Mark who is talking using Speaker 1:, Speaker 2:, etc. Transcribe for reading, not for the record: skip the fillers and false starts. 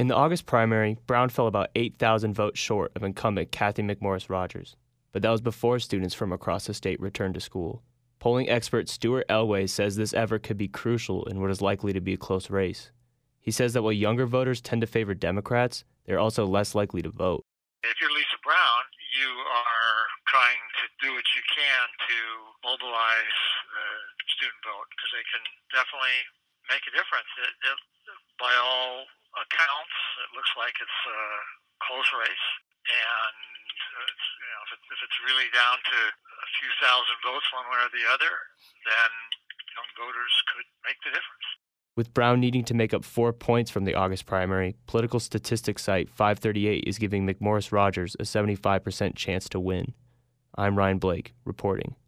Speaker 1: In the August primary, Brown fell about 8,000 votes short of incumbent Cathy McMorris Rodgers, but that was before students from across the state returned to school. Polling expert Stuart Elway says this effort could be crucial in what is likely to be a close race. He says that while younger voters tend to favor Democrats, they're also less likely to vote.
Speaker 2: If you're Lisa Brown, you are trying to do what you can to mobilize the student vote because they can definitely make a difference. By all accounts, it looks like it's a close race, and if it's really down to a few thousand votes one way or the other, then young voters could make the difference.
Speaker 1: With Brown needing to make up 4 points from the August primary, political statistics site 538 is giving McMorris Rodgers a 75% chance to win. I'm Ryan Blake, reporting.